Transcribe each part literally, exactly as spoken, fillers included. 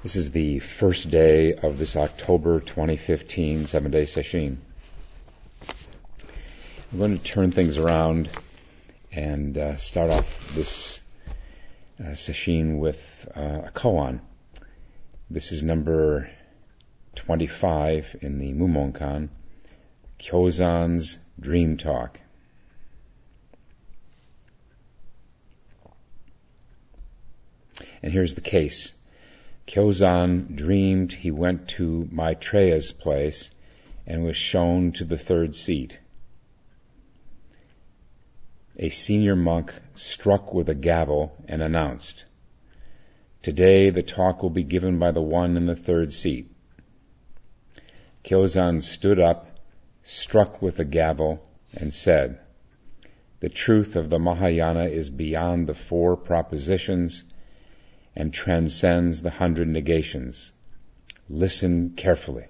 This is the first day of this October twenty fifteen seven-day session. I'm going to turn things around and uh, start off this uh, session with uh, a koan. This is number twenty-five in the Mumonkan, Kyozan's Dream Talk. And here's the case. Kyozan dreamed he went to Maitreya's place and was shown to the third seat. A senior monk struck with a gavel and announced, "Today the talk will be given by the one in the third seat." Kyozan stood up, struck with the gavel, and said, "The truth of the Mahayana is beyond the four propositions and transcends the hundred negations. Listen carefully."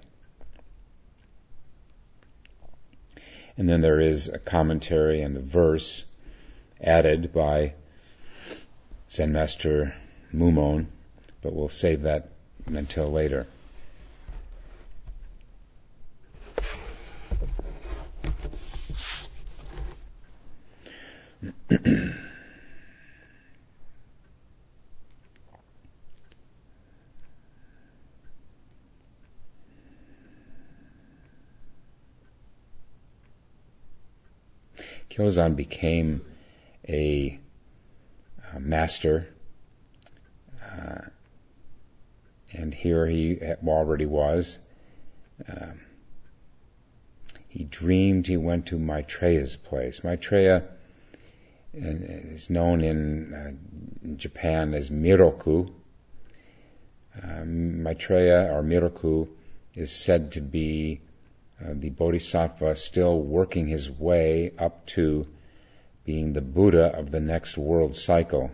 And then there is a commentary and a verse added by Zen Master Mumon, but we'll save that until later. Kyozan became a, a master, uh, and here he already was. Uh, he dreamed he went to Maitreya's place. Maitreya is known in, uh, in Japan as Miroku. Uh, Maitreya, or Miroku, is said to be Uh, the Bodhisattva still working his way up to being the Buddha of the next world cycle.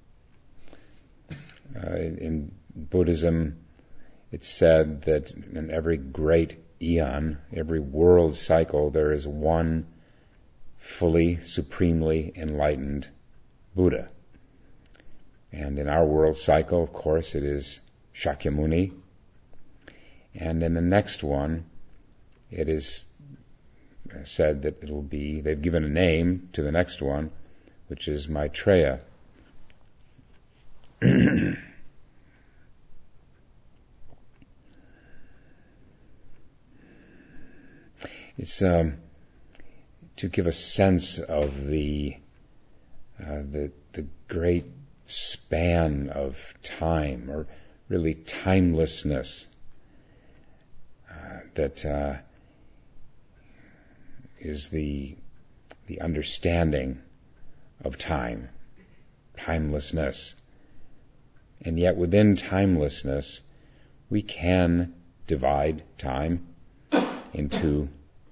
Uh, in, in Buddhism, it's said that in every great eon, every world cycle, there is one fully, supremely enlightened Buddha. And in our world cycle, of course, it is Shakyamuni. And in the next one, it is said that it will be, they've given a name to the next one, which is Maitreya. It's um, to give a sense of the uh, the the great span of time, or really timelessness, uh, that uh, is the the understanding of time, timelessness. And yet within timelessness, we can divide time into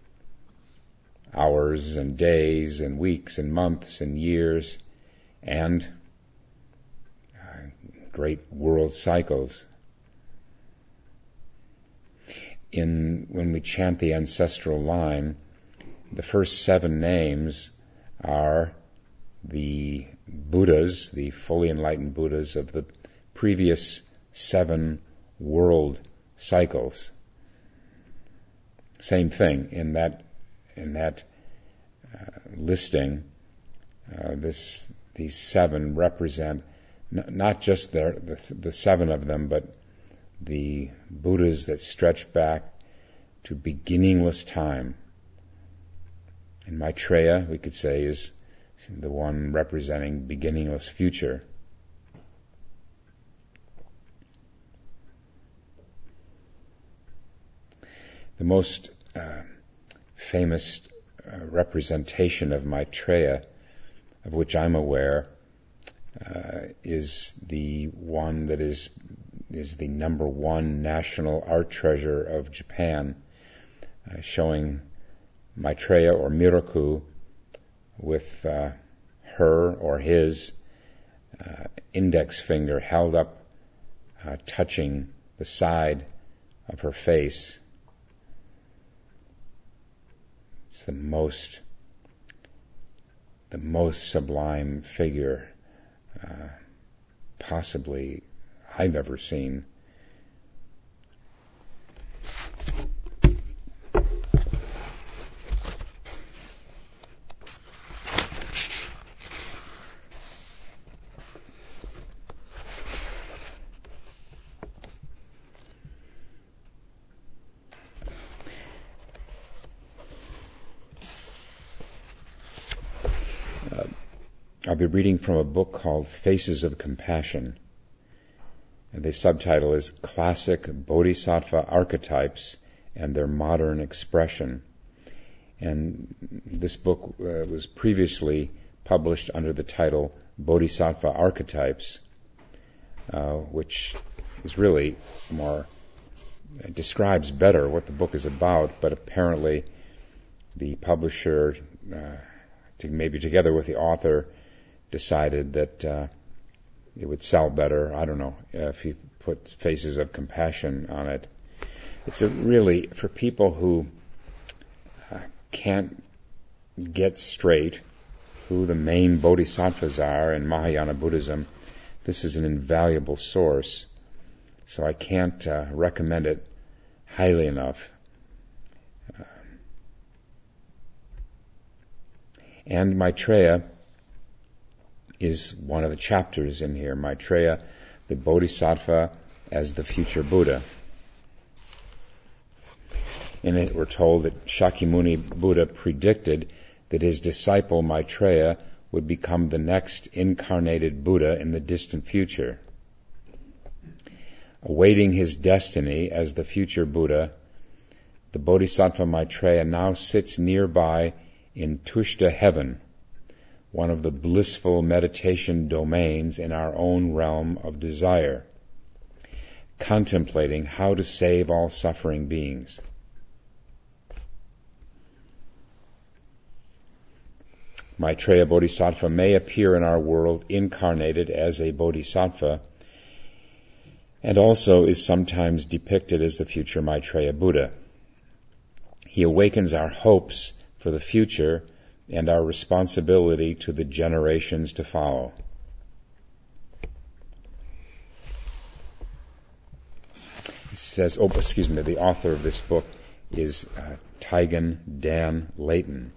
hours and days and weeks and months and years and uh, great world cycles. In when we chant the ancestral line, the first seven names are the Buddhas, the fully enlightened Buddhas of the previous seven world cycles. Same thing in that in that uh, listing. Uh, this these seven represent n- not just their, the the seven of them, but the Buddhas that stretch back to beginningless time. And Maitreya, we could say, is the one representing beginningless future. The most uh, famous uh, representation of Maitreya, of which I'm aware, uh, is the one that is is the number one national art treasure of Japan, uh, showing Maitreya or Miroku with uh, her or his uh, index finger held up, uh, touching the side of her face. It's the most, the most sublime figure uh, possibly I've ever seen I'll be reading from a book called Faces of Compassion. And the subtitle is Classic Bodhisattva Archetypes and Their Modern Expression. And this book uh, was previously published under the title Bodhisattva Archetypes, uh, which is really more, uh, describes better what the book is about, but apparently the publisher, uh, to maybe together with the author, decided that uh, it would sell better. I don't know if he put Faces of Compassion on it. It's a really, for people who uh, can't get straight who the main bodhisattvas are in Mahayana Buddhism, this is an invaluable source. So I can't uh, recommend it highly enough. Uh, and Maitreya is one of the chapters in here. Maitreya, the Bodhisattva as the future Buddha. In it we're told that Shakyamuni Buddha predicted that his disciple Maitreya would become the next incarnated Buddha in the distant future. Awaiting his destiny as the future Buddha, the Bodhisattva Maitreya now sits nearby in Tushta heaven, one of the blissful meditation domains in our own realm of desire, contemplating how to save all suffering beings. Maitreya Bodhisattva may appear in our world incarnated as a Bodhisattva, and also is sometimes depicted as the future Maitreya Buddha. He awakens our hopes for the future and our responsibility to the generations to follow. It says, oh, excuse me, the author of this book is uh, Taigen Dan Layton.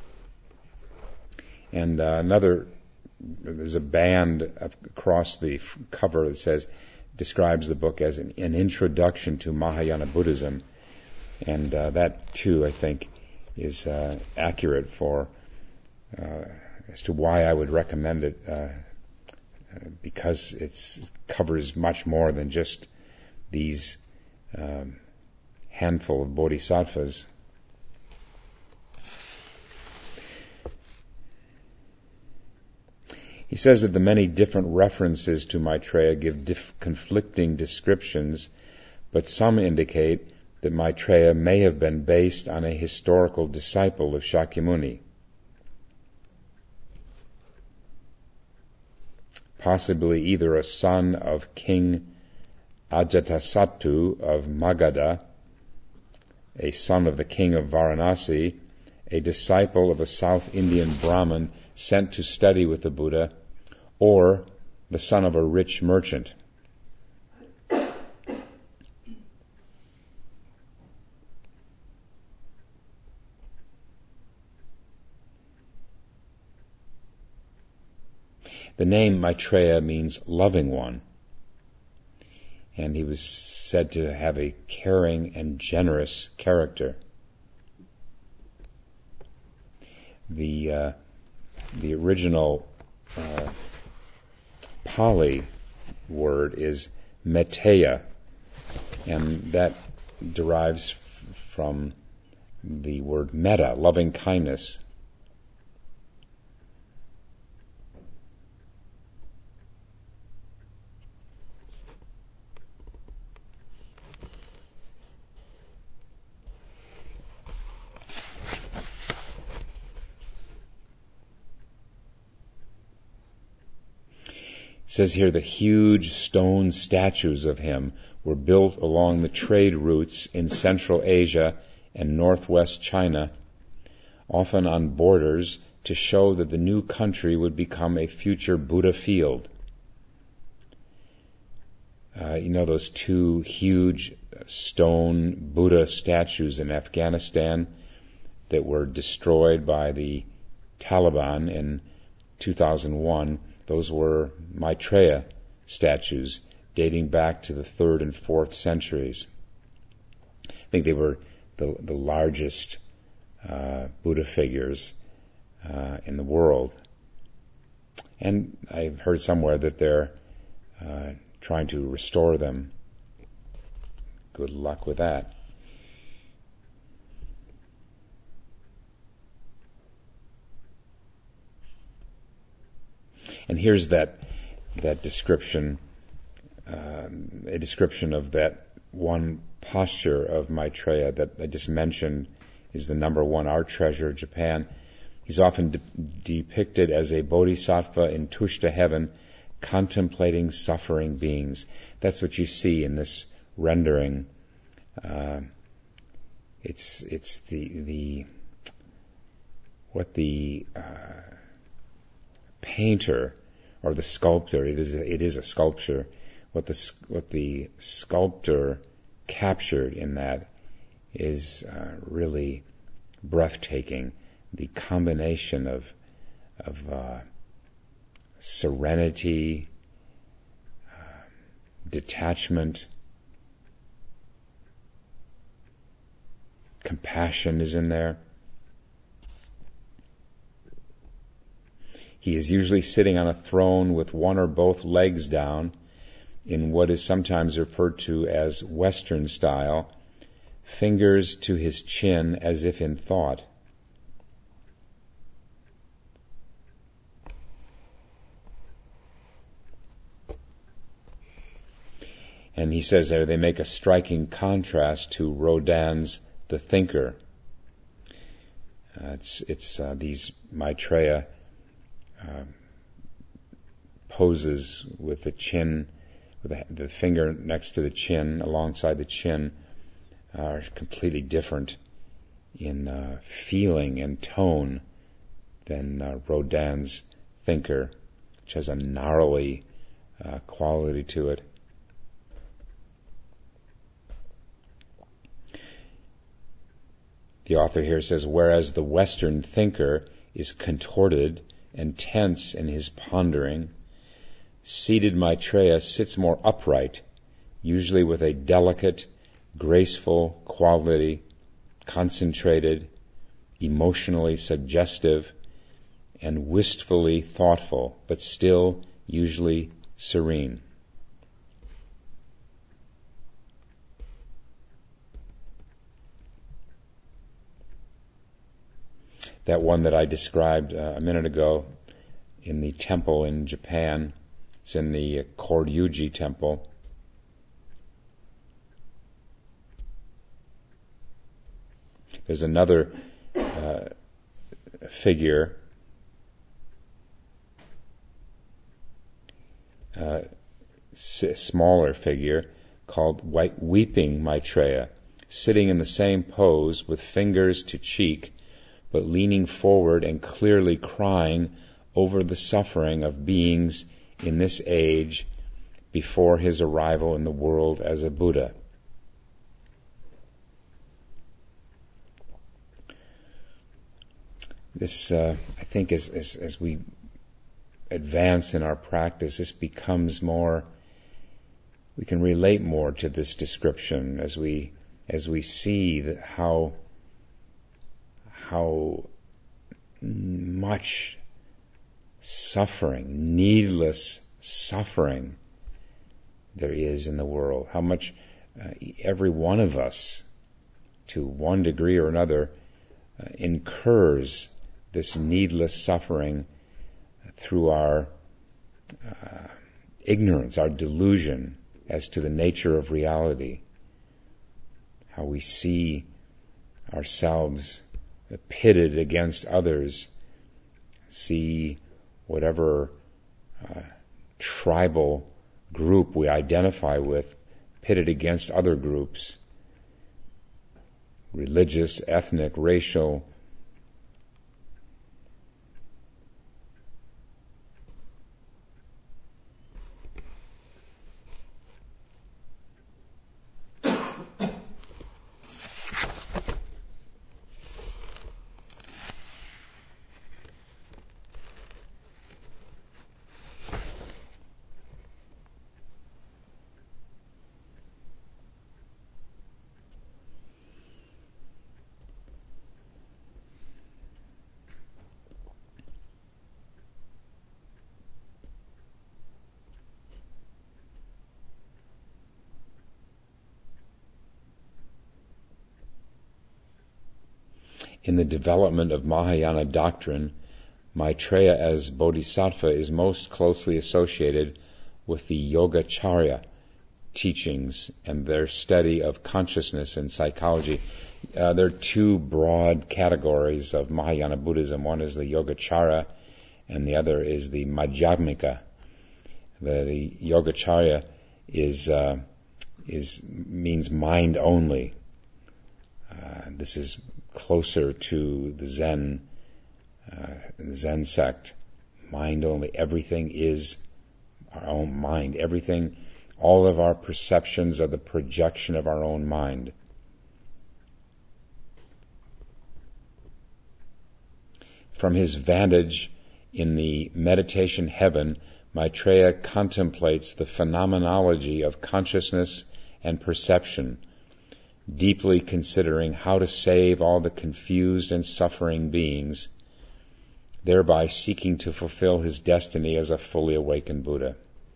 And uh, another, there's a band across the cover that says, describes the book as an, an introduction to Mahayana Buddhism. And uh, that, too, I think, is uh, accurate for, uh, as to why I would recommend it, uh, because it's, it covers much more than just these um, handful of bodhisattvas. He says that the many different references to Maitreya give dif- conflicting descriptions, but some indicate that Maitreya may have been based on a historical disciple of Shakyamuni, possibly either a son of King Ajatasattu of Magadha, a son of the king of Varanasi, a disciple of a South Indian Brahmin sent to study with the Buddha, or the son of a rich merchant. The name Maitreya means loving one, and he was said to have a caring and generous character. The uh, the original uh, Pali word is meteya, and that derives f- from the word metta, loving kindness. It says here the huge stone statues of him were built along the trade routes in Central Asia and northwest China, often on borders, to show that the new country would become a future Buddha field. Uh, you know those two huge stone Buddha statues in Afghanistan that were destroyed by the Taliban in two thousand one? Those were Maitreya statues dating back to the third and fourth centuries. I think they were the, the largest uh, Buddha figures uh, in the world. And I've heard somewhere that they're uh, trying to restore them. Good luck with that. And here's that that description, um, a description of that one posture of Maitreya that I just mentioned is the number one art treasure of Japan. He's often de- depicted as a bodhisattva in Tushta heaven, contemplating suffering beings. That's what you see in this rendering. Uh, it's it's the the what the uh, painter or the sculptor, it is a, it is a sculpture, what the what the sculptor captured in that is uh, really breathtaking. The combination of of uh, serenity, uh, detachment, compassion is in there. He is usually sitting on a throne with one or both legs down in what is sometimes referred to as Western style, fingers to his chin as if in thought. And he says there they make a striking contrast to Rodin's The Thinker. Uh, it's it's uh, these Maitreya uh, poses with the chin, with the, the finger next to the chin, alongside the chin, are completely different in uh, feeling and tone than uh, Rodin's Thinker, which has a gnarly uh, quality to it. The author here says, whereas the Western thinker is contorted and tense in his pondering, seated Maitreya sits more upright, usually with a delicate, graceful quality, concentrated, emotionally suggestive, and wistfully thoughtful, but still usually serene. That one that I described uh, a minute ago in the temple in Japan, it's in the Koryuji temple. There's another uh, figure, uh, smaller figure, called Weeping Maitreya, sitting in the same pose with fingers to cheek, but leaning forward and clearly crying over the suffering of beings in this age before his arrival in the world as a Buddha. This, uh, I think, as, as as we advance in our practice, this becomes more, we can relate more to this description as we as we see that how how much suffering, needless suffering there is in the world, how much uh, every one of us, to one degree or another, uh, incurs this needless suffering through our uh, ignorance, our delusion as to the nature of reality, how we see ourselves pitted against others, see whatever uh, tribal group we identify with pitted against other groups, religious, ethnic, racial. In the development of Mahayana doctrine, Maitreya as Bodhisattva is most closely associated with the Yogacarya teachings and their study of consciousness and psychology. Uh, there are two broad categories of Mahayana Buddhism. One is the Yogacarya, and the other is the Madhyamika. The, the Yogacarya is uh, is means mind only. Uh, this is closer to the Zen uh, the Zen sect. Mind only. Everything is our own mind. Everything, all of our perceptions are the projection of our own mind. From his vantage in the meditation heaven, Maitreya contemplates the phenomenology of consciousness and perception, deeply considering how to save all the confused and suffering beings, thereby seeking to fulfill his destiny as a fully awakened Buddha.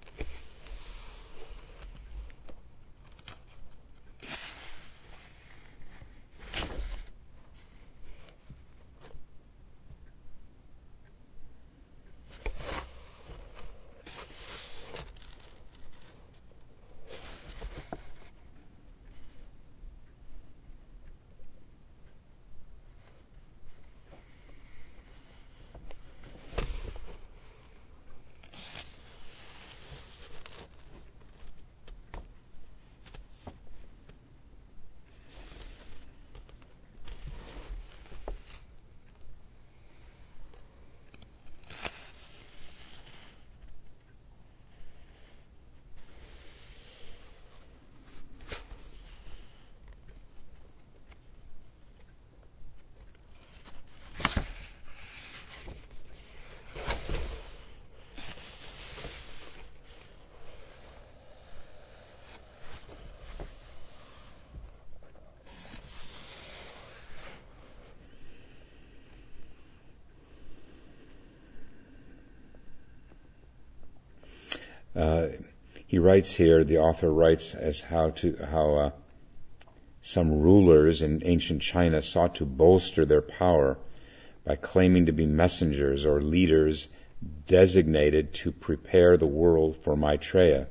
Uh, he writes here, the author writes as how to how uh, some rulers in ancient China sought to bolster their power by claiming to be messengers or leaders designated to prepare the world for Maitreya.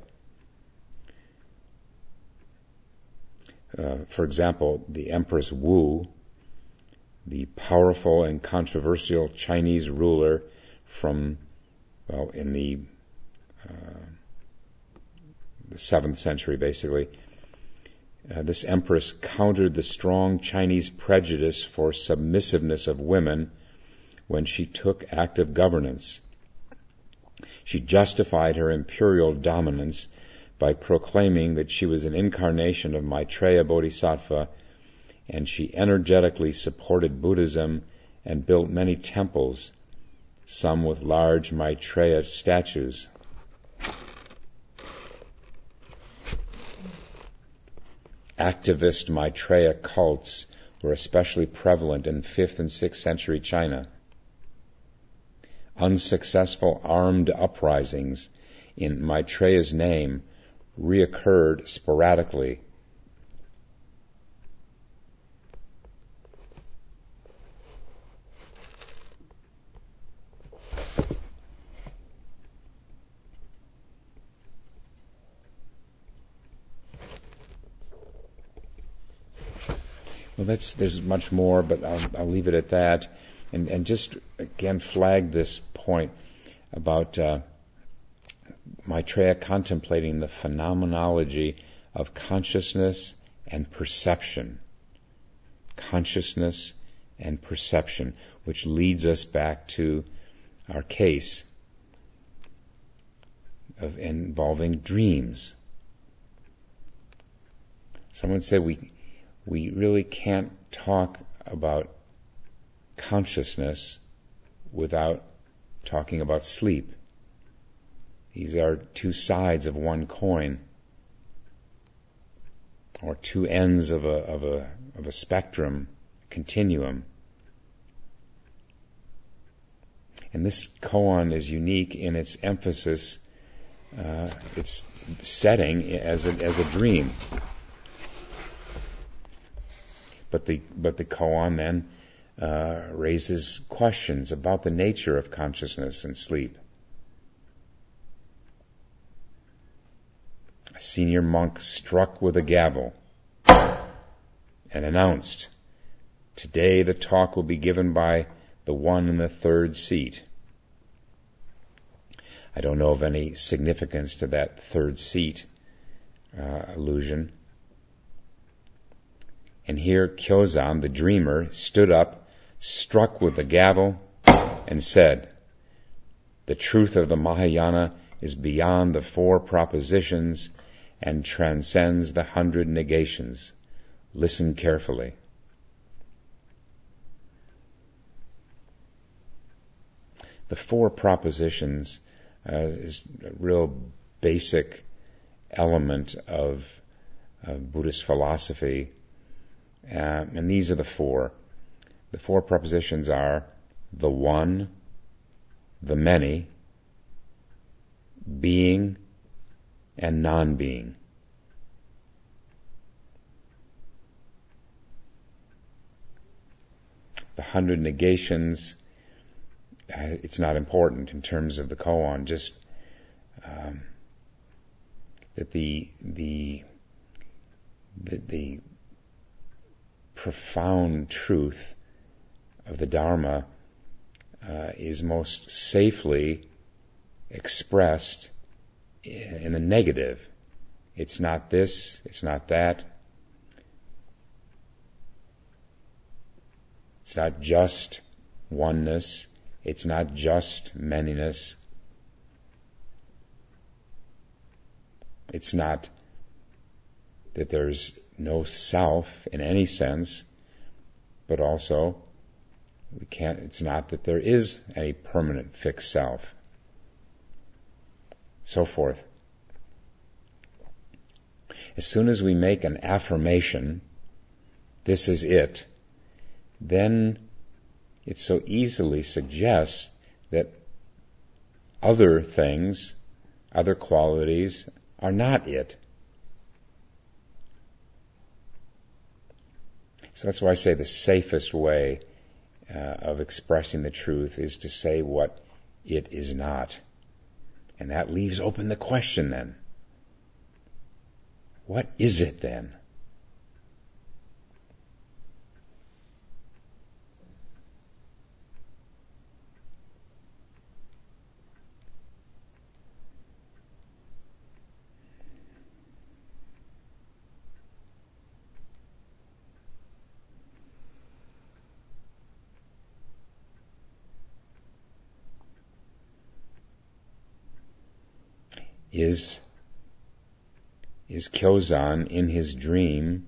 Uh, for example, the Empress Wu, the powerful and controversial Chinese ruler from, well, in the Uh, the seventh century, basically. Uh, this empress countered the strong Chinese prejudice for submissiveness of women when she took active governance. She justified her imperial dominance by proclaiming that she was an incarnation of Maitreya Bodhisattva, and she energetically supported Buddhism and built many temples, some with large Maitreya statues. Activist Maitreya cults were especially prevalent in fifth and sixth century China. Unsuccessful armed uprisings in Maitreya's name reoccurred sporadically. Well, that's, there's much more, but I'll, I'll leave it at that. And, and just, again, flag this point about uh, Maitreya contemplating the phenomenology of consciousness and perception. Consciousness and perception, which leads us back to our case of involving dreams. Someone said we... We really can't talk about consciousness without talking about sleep. These are two sides of one coin, or two ends of a of a of a spectrum, continuum. And this koan is unique in its emphasis, uh, its setting as a as a dream. But the but the koan then uh, raises questions about the nature of consciousness and sleep. A senior monk struck with a gavel and announced, "Today the talk will be given by the one in the third seat." I don't know of any significance to that third seat uh, allusion. And here Kyozan, the dreamer, stood up, struck with the gavel, and said, "The truth of the Mahayana is beyond the four propositions and transcends the hundred negations. Listen carefully." The four propositions uh, is a real basic element of, of Buddhist philosophy. Uh, and these are the four. The four propositions are the one, the many, being, and non-being. The hundred negations, uh, it's not important in terms of the koan, just um, that the, the, the, the profound truth of the Dharma uh, is most safely expressed in the negative. It's not this, it's not that. It's not just oneness, it's not just manyness. It's not that there's no self in any sense, but also we can't, it's not that there is a permanent fixed self. So forth. As soon as we make an affirmation, this is it, then it so easily suggests that other things, other qualities are not it. So that's why I say the safest way uh, of expressing the truth is to say what it is not. And that leaves open the question then. What is it then? Is, is Kyozan in his dream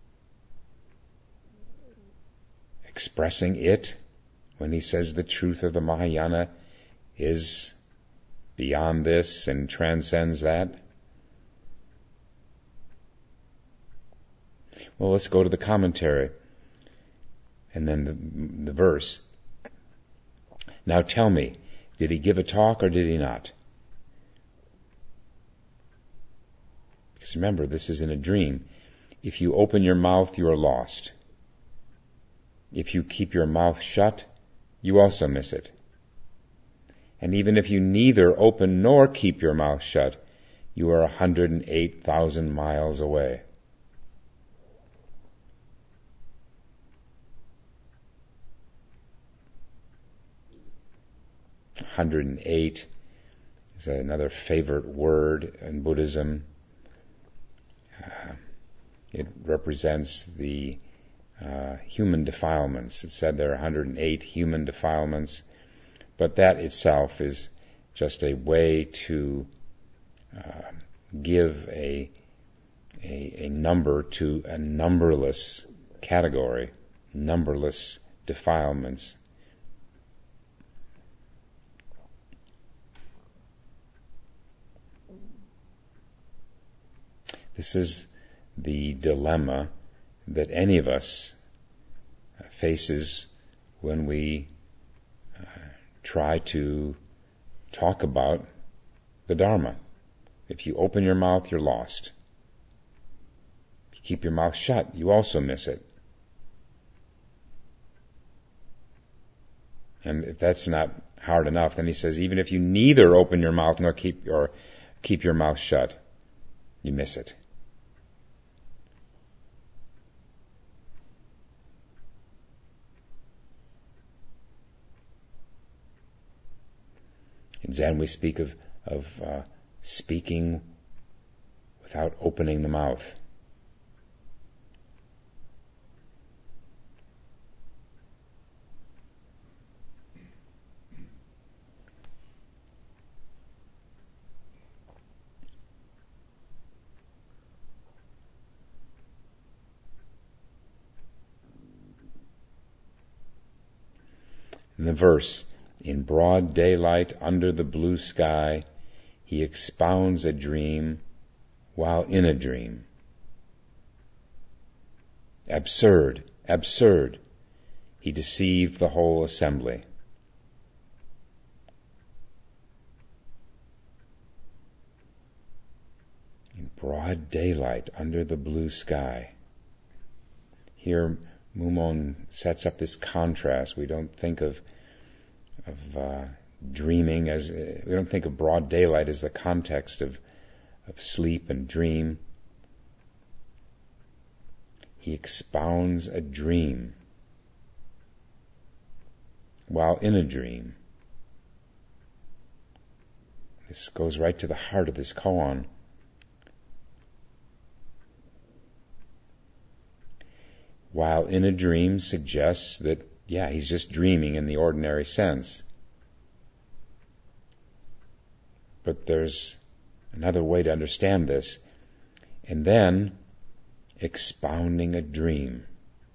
expressing it when he says the truth of the Mahayana is beyond this and transcends that? Well, let's go to the commentary and then the, the verse. Now tell me, did he give a talk or did he not? Because remember, this is in a dream. If you open your mouth, you are lost. If you keep your mouth shut, you also miss it. And even if you neither open nor keep your mouth shut, you are one hundred eight thousand miles away. one hundred eight is another favorite word in Buddhism. Uh, it represents the uh, human defilements. It said there are one hundred eight human defilements, but that itself is just a way to uh, give a, a a number to a numberless category, numberless defilements. This is the dilemma that any of us faces when we uh, try to talk about the Dharma. If you open your mouth, you're lost. If you keep your mouth shut, you also miss it. And if that's not hard enough, then he says, even if you neither open your mouth nor keep or keep your mouth shut, you miss it. In Zen, we speak of of uh, speaking without opening the mouth. In the verse, in broad daylight under the blue sky, he expounds a dream while in a dream. Absurd, absurd. He deceived the whole assembly. In broad daylight under the blue sky. Here, Mumon sets up this contrast. We don't think of of uh, dreaming as uh, we don't think of broad daylight as the context of of sleep and dream. He expounds a dream while in a dream. This goes right to the heart of this koan. While in a dream suggests that, yeah, he's just dreaming in the ordinary sense. But there's another way to understand this. And then, expounding a dream.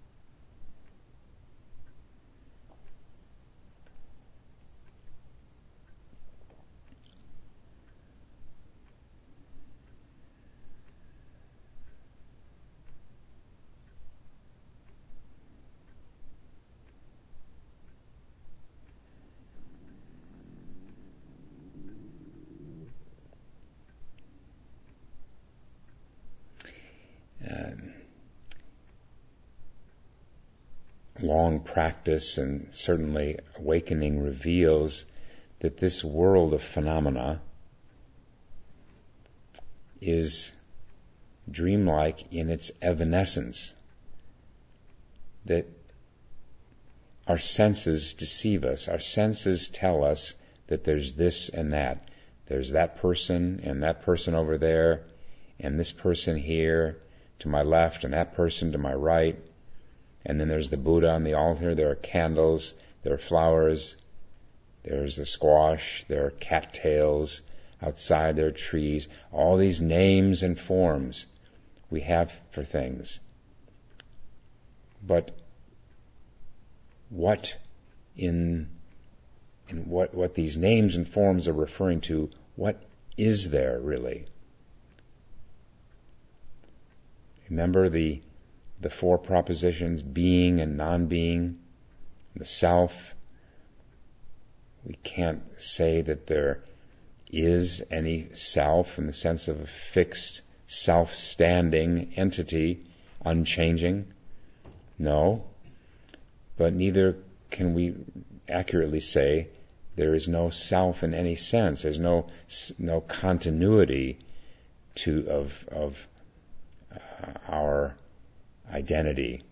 Long practice and certainly awakening reveals that this world of phenomena is dreamlike in its evanescence. That our senses deceive us. Our senses tell us that there's this and that. There's that person and that person over there and this person here to my left and that person to my right. And then there's the Buddha on the altar, there are candles, there are flowers, there's the squash, there are cattails, outside there are trees, all these names and forms we have for things. But what in, in what, what these names and forms are referring to, what is there really? Remember the the four propositions, being and non-being, the self. We can't say that there is any self in the sense of a fixed, self-standing entity, unchanging. No. But neither can we accurately say there is no self in any sense. There's no no continuity to of of uh, our identity.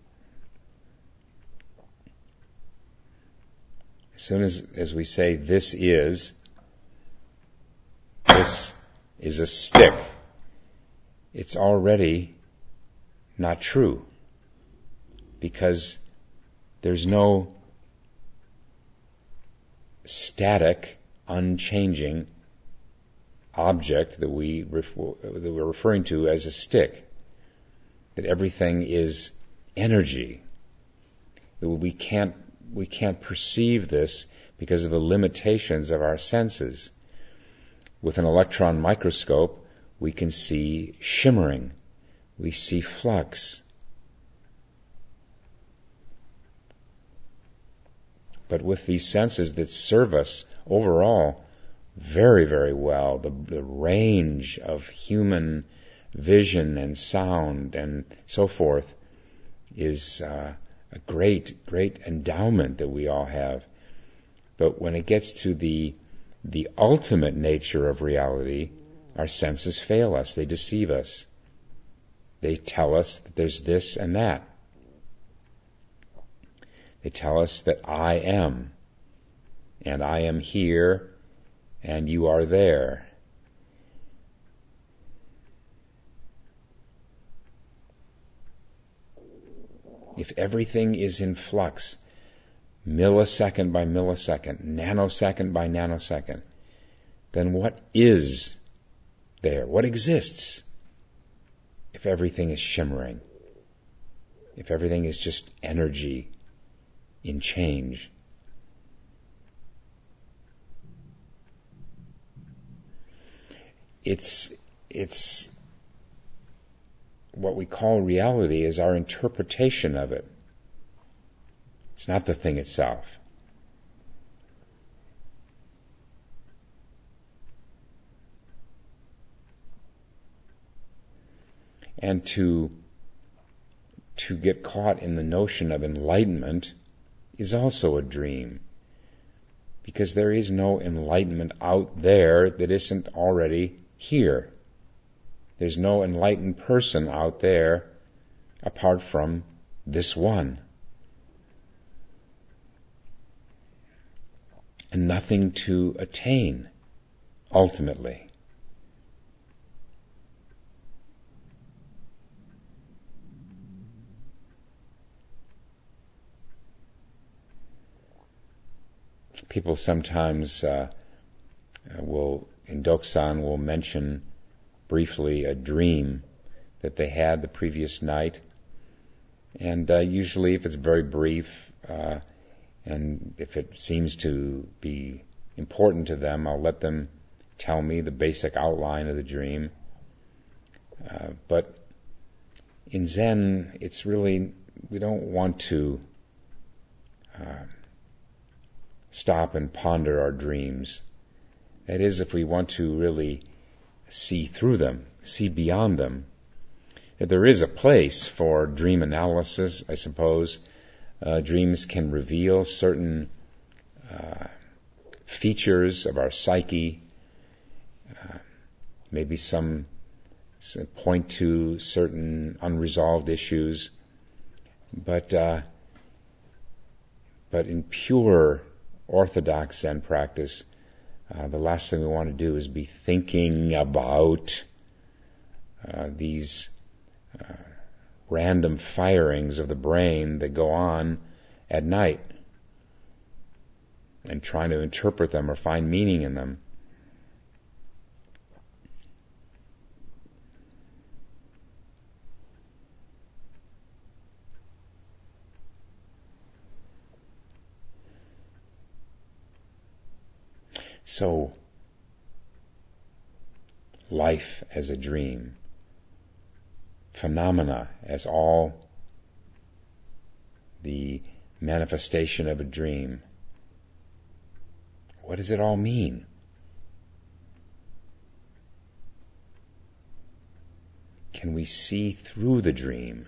As soon as, as we say this is, this is a stick, it's already not true. Because there's no static, unchanging object that we refer, that we're referring to as a stick. That everything is energy. That we can't we can't perceive this because of the limitations of our senses. With an electron microscope, we can see shimmering. We see flux. But with these senses that serve us overall very, very well, the, the range of human vision and sound and so forth is uh, a great, great endowment that we all have. But when it gets to the the ultimate nature of reality, our senses fail us. They deceive us. They tell us that there's this and that. They tell us that I am, and I am here, and you are there. If everything is in flux, millisecond by millisecond, nanosecond by nanosecond, then what is there? What exists if everything is shimmering? If everything is just energy in change? It's, it's what we call reality is our interpretation of it. It's not the thing itself. And to, to get caught in the notion of enlightenment is also a dream. Because there is no enlightenment out there that isn't already here. There's no enlightened person out there apart from this one. And nothing to attain, ultimately. People sometimes uh, will, in Doksan, will mention briefly a dream that they had the previous night. And uh, usually, if it's very brief, uh, and if it seems to be important to them, I'll let them tell me the basic outline of the dream. Uh, but in Zen, it's really, we don't want to uh, stop and ponder our dreams. That is, if we want to really see through them, see beyond them. That there is a place for dream analysis, I suppose. Uh, dreams can reveal certain uh, features of our psyche, uh, maybe some, some point to certain unresolved issues, but uh, but in pure orthodox Zen practice, uh, the last thing we want to do is be thinking about uh, these uh, random firings of the brain that go on at night and trying to interpret them or find meaning in them. So, life as a dream, phenomena as all the manifestation of a dream. What does it all mean? Can we see through the dream?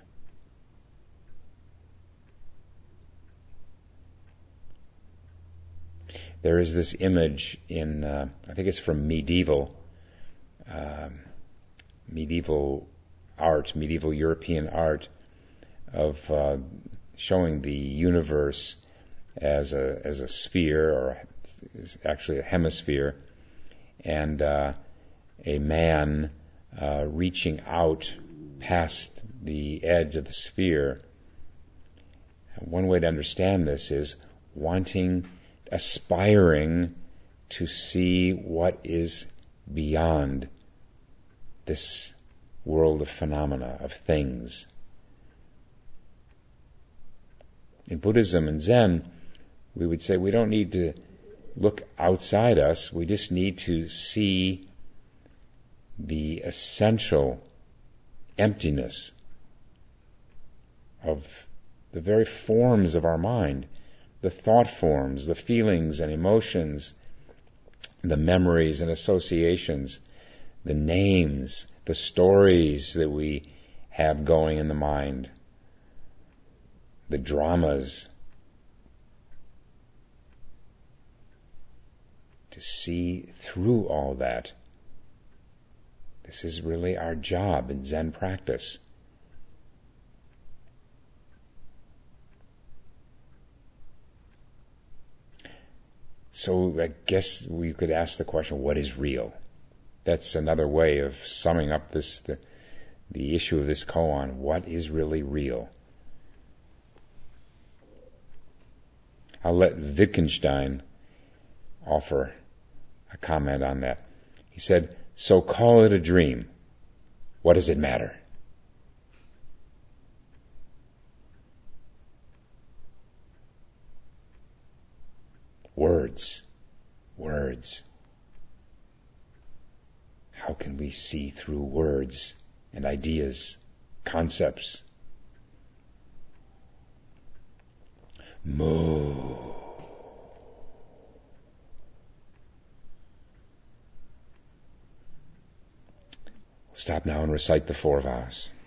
There is this image in, uh, I think it's from medieval, um, medieval art, medieval European art, of uh, showing the universe as a as a sphere, or actually a hemisphere, and uh, a man uh, reaching out past the edge of the sphere. One way to understand this is wanting, aspiring to see what is beyond this world of phenomena, of things. In Buddhism and Zen, we would say we don't need to look outside us, we just need to see the essential emptiness of the very forms of our mind, the thought forms, the feelings and emotions, the memories and associations, the names, the stories that we have going in the mind, the dramas. to see through all that. This is really our job in Zen practice. So I guess we could ask the question, what is real? That's another way of summing up this the, the issue of this koan. What is really real? I'll let Wittgenstein offer a comment on that. He said, so call it a dream. What does it matter? Words. Words. How can we see through words and ideas, concepts? Moo. Stop now and recite the four vows.